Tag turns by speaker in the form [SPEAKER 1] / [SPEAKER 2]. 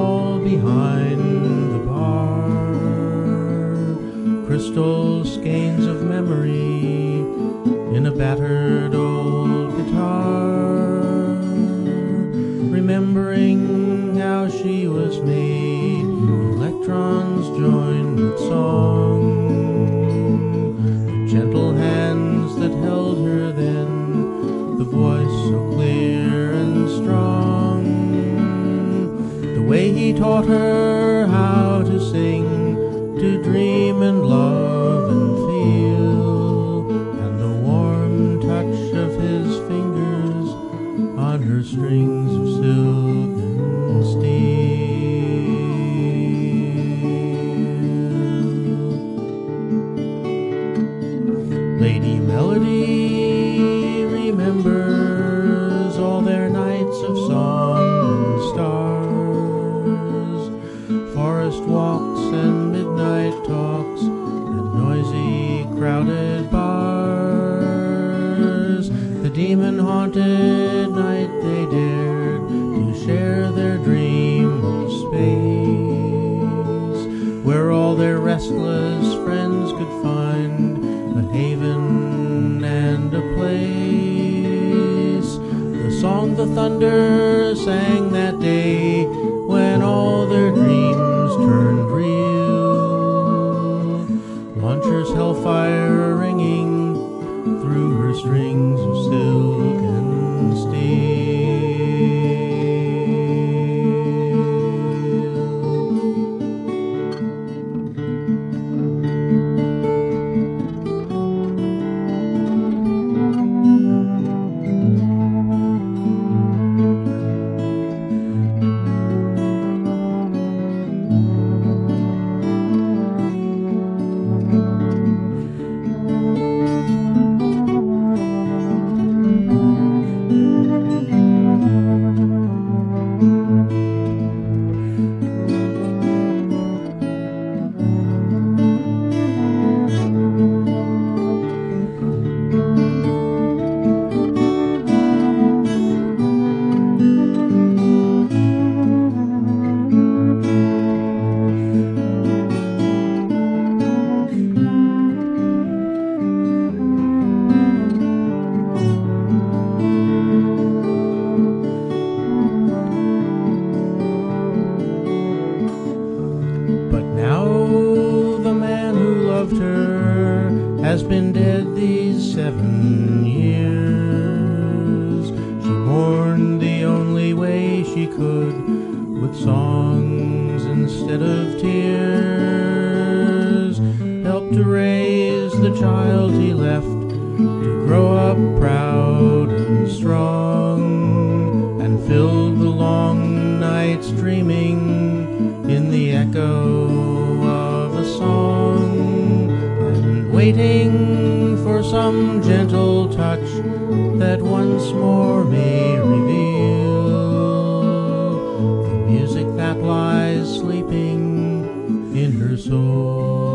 [SPEAKER 1] all behind the bar. Crystal skeins of memory in a battered old guitar, remembering how she was made. Electrons joined with song, the gentle hands that held her then, the voice so clear and strong, the way he taught her how to sing, to dream and love and feel, and the warm touch of his fingers on her strings of silk and steel. Lady Melody remembers all their nights of song and stars, forest walks and midnight talks and noisy crowded bars. The demon-haunted night they dared to share their dream of space, where all their restless friends could find a haven and a place. The song the thunder sang that day, when all their dreams turned real. Launcher's hellfire ringing through her strings of silk and steel. Has been dead these 7 years. She mourned the only way she could, with songs instead of tears. Helped to raise the child he left, to grow up proud and strong, and filled the long nights dreaming in the echo of a song, waiting for some gentle touch that once more may reveal the music that lies sleeping in her soul.